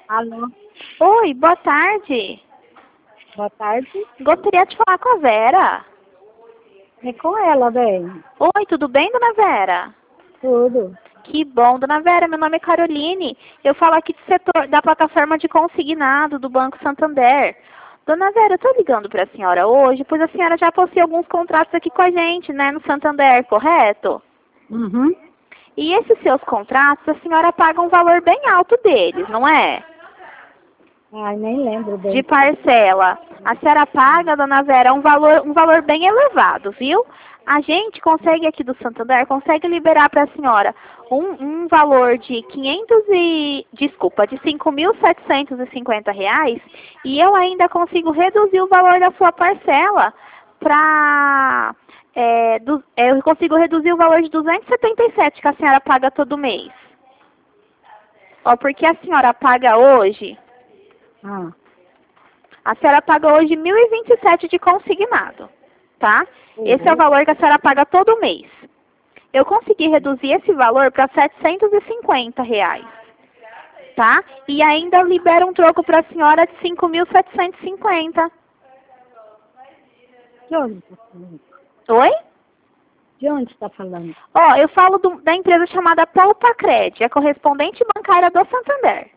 Alô, Oi, boa tarde. boa tarde. Gostaria de falar com a Vera. É com ela, bem. Oi, tudo bem, dona Vera? Tudo. Que bom, dona Vera, meu nome é Caroline. Eu falo aqui do setor da plataforma de consignado do Banco Santander. Dona Vera, eu estou ligando para a senhora hoje, pois a senhora já possui alguns contratos aqui com a gente, né, no Santander, correto? Uhum. E esses seus contratos, a senhora paga um valor bem alto deles, não é? Ai, nem lembro De bem. parcela. A senhora paga, dona Vera, um valor bem elevado, viu? A gente consegue aqui do Santander, consegue liberar para a senhora um valor de de 5.750 reais e eu ainda consigo reduzir o valor da sua parcela para eu consigo reduzir o valor de 277 que a senhora paga todo mês. Ó, porque a senhora paga hoje Ah, A senhora paga hoje 1.027 de consignado, tá? Esse é o uhum. valor que a senhora paga todo mês. Eu consegui reduzir esse valor para 750 reais, tá? E ainda libera um troco para a senhora de 5.750. De onde está falando? Oi? De onde está falando? Ó, eu falo da empresa chamada Poupa-Cred, a correspondente bancária do Santander.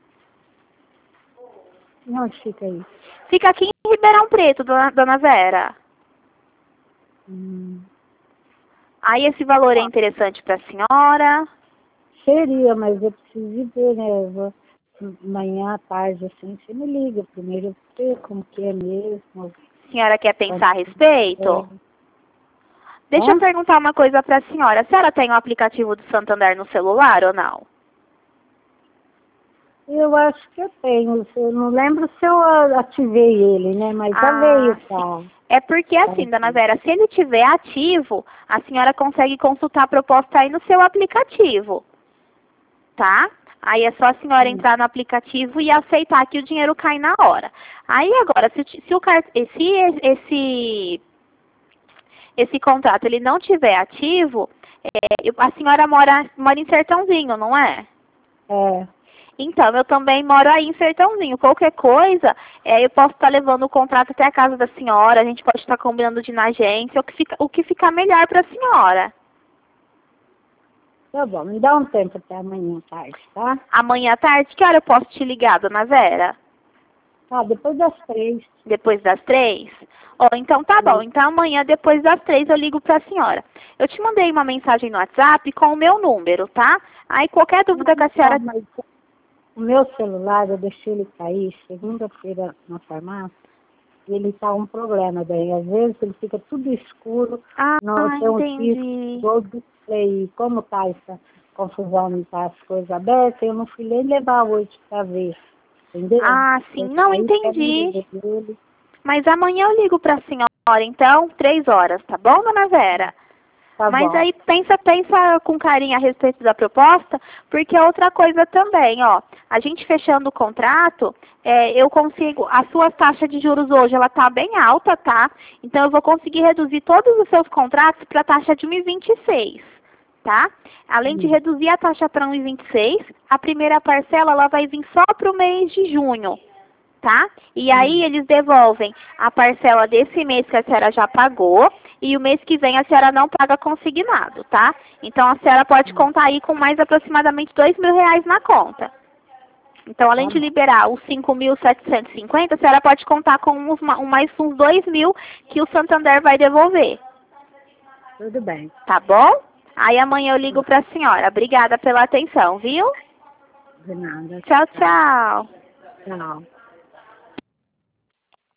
De onde fica isso? Fica aqui em Ribeirão Preto, dona Vera. Hum. Aí esse valor é interessante para a senhora. Seria, mas eu preciso ver, né? Eu vou amanhã à tarde, assim, você me liga primeiro, ver como que é mesmo. A senhora quer Quanto pensar a respeito? é. Deixa eu Hã? perguntar uma coisa para a senhora. A senhora tem o aplicativo do Santander no celular ou não? Eu acho que eu tenho. Eu não lembro se eu ativei ele, né? Mas já veio, Ah, sim. tá? É porque Tá assim, dona aqui. Vera, se ele estiver ativo, a senhora consegue consultar a proposta aí no seu aplicativo, tá? Aí é só a senhora Hum. entrar no aplicativo e aceitar que o dinheiro cai na hora. Aí agora, se esse contrato ele não tiver ativo, a senhora mora em Sertãozinho, não é? É. Então, eu também moro aí em Sertãozinho. Qualquer coisa, eu posso estar levando o contrato até a casa da senhora, a gente pode estar combinando de ir na agência, o que ficar melhor para a senhora. Tá bom, me dá um tempo até amanhã à tarde, tá? Amanhã à tarde, que hora eu posso te ligar, dona Vera? Tá, depois das 3. Depois das 3? Ó, então tá bom. Então amanhã, depois das 3, eu ligo para a senhora. Eu te mandei uma mensagem no WhatsApp com o meu número, tá? Aí qualquer dúvida que a senhora... Mas o meu celular, eu deixei ele cair segunda-feira na farmácia e ele tá um problema daí. Às vezes ele fica tudo escuro, Ah, não tem um risco entendi. do display. Como tá essa confusão, não tá as coisas abertas, eu não fui nem levar hoje para ver, entendeu? Ah, sim. Eu Não, saí querendo entendi. ver ele. Mas amanhã eu ligo para a senhora, então, 3 horas, tá bom, dona Vera? Tá Mas bom. aí pensa com carinho a respeito da proposta, porque é outra coisa também, ó. A gente fechando o contrato, eu consigo, a sua taxa de juros hoje, ela tá bem alta, tá? Então eu vou conseguir reduzir todos os seus contratos para a taxa de 1,26, tá? Além de Hum. reduzir a taxa para 1,26, a primeira parcela ela vai vir só para o mês de junho, tá? E aí Hum. eles devolvem a parcela desse mês que a senhora já pagou e o mês que vem a senhora não paga consignado, tá? Então a senhora pode contar aí com mais aproximadamente R$ 2.000 na conta. Então, além Tá de bom. liberar os 5.750, a senhora pode contar com mais uns 2.000 que o Santander vai devolver, Tudo bem. tá bom? Aí amanhã eu ligo para a senhora. Obrigada pela atenção, viu? De nada. Tchau, Tchau. tchau. Tchau.